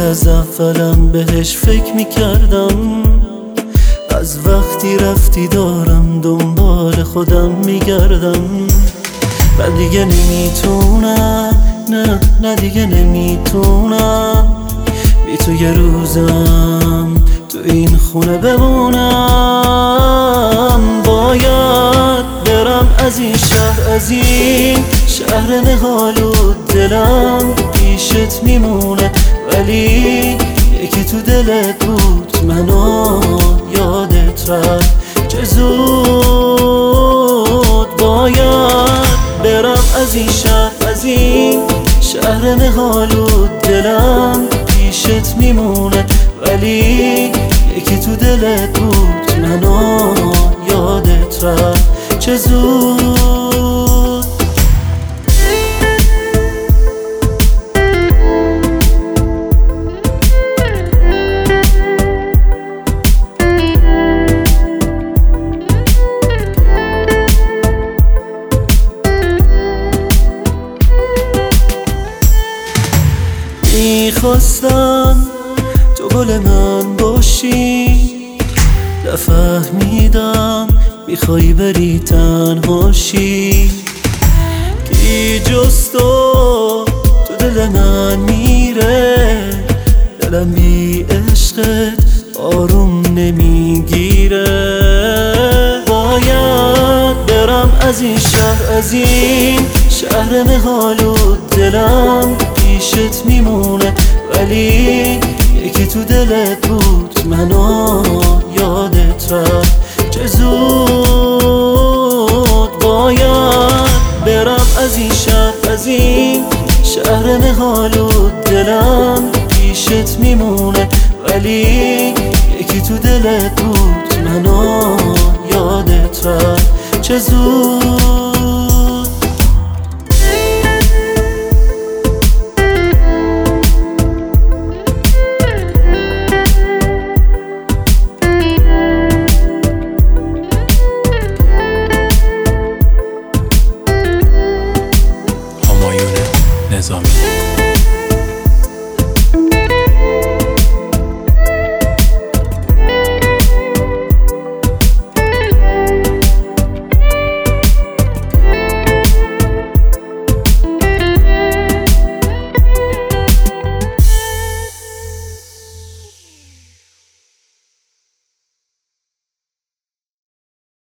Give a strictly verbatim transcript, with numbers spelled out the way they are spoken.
از اولم بهش فکر میکردم، از وقتی رفتی دارم دنبال خودم میگردم. من دیگه نمیتونم، نه نه دیگه نمیتونم بی تو یه روزم تو این خونه بمونم. باید برم از این شهر، از این شهر نهالو، دلم پیشت میمونه ولی یکی تو دلت بود منو یادت رفت چه زود. باید برم از این شهر، از این شهر نهالو، دلم پیشت میمونه ولی یکی تو دلت بود منو یادت رفت چه زود. میخواستم تو گل من باشی، نفهمیدم میخوای بری تنهاشی. کی جز تو تو دل من میره، دلم بی عشقت آروم نمیگیره. باید برم از این شهر، از این شهر نهالو، دلم پیشت میمونه ولی یکی تو دلت بود منو یادت رفت چه زود. باید برم از این شهر، از این شهر نهالو، دلم پیشت میمونه ولی یکی تو دلت بود منو یادت رفت چه زود.